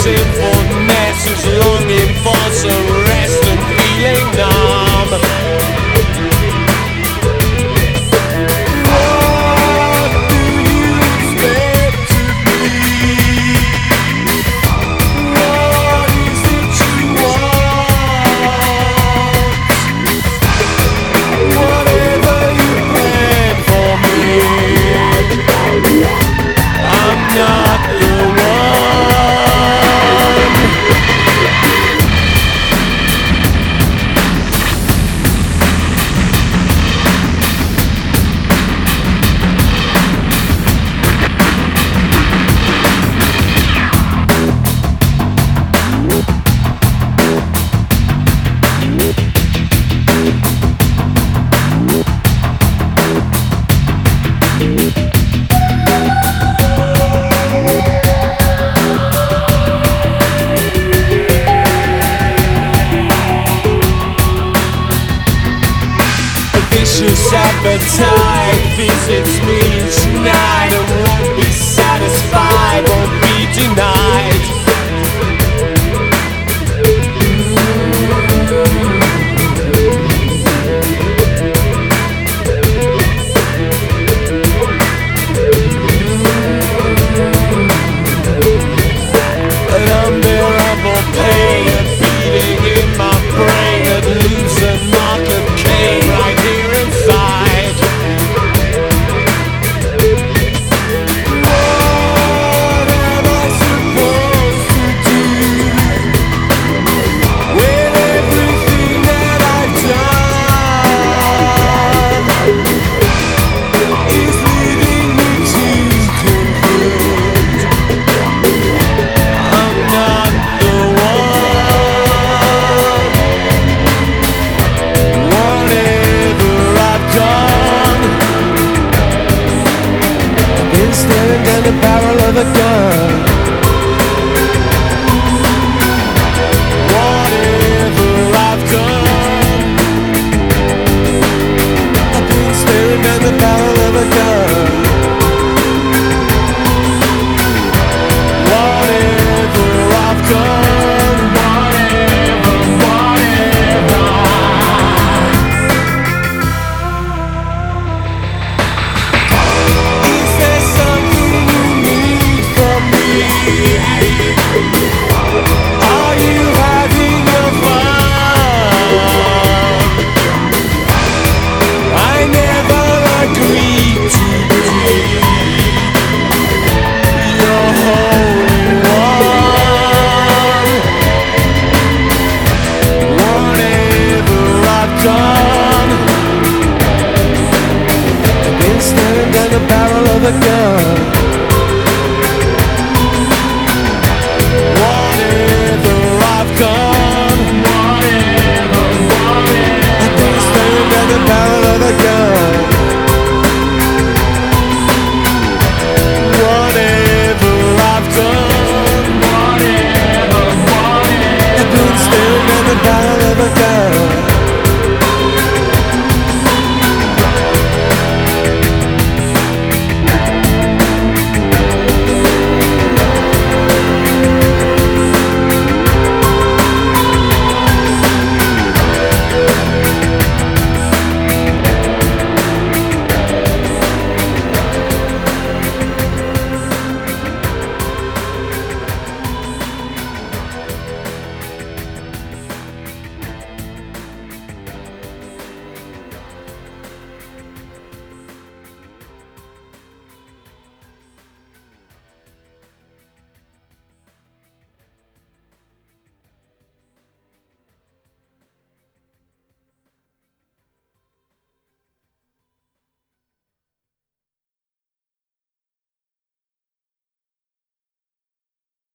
sinfulness is longing for some rest and feeling numb. What do you expect to be? What is it you want? Whatever you plan for me, I'm not the vicious appetite visits me each night and won't be satisfied, won't be denied. An unbearable pain, a beating in my brain that leaves a mark of Cain right here inside. What am I supposed to do with everything that I've done? Is leading me to conclude I'm not the one. Whatever I've done, I've been staring down the barrel of a gun. Whatever I've done, I've been staring down the barrel of a gun. Whatever I've done, whatever. Is there something you need from me? Are you having your fun? I never agreed to be your holy one. Whatever I've done, I've been staring down the barrel of a gun.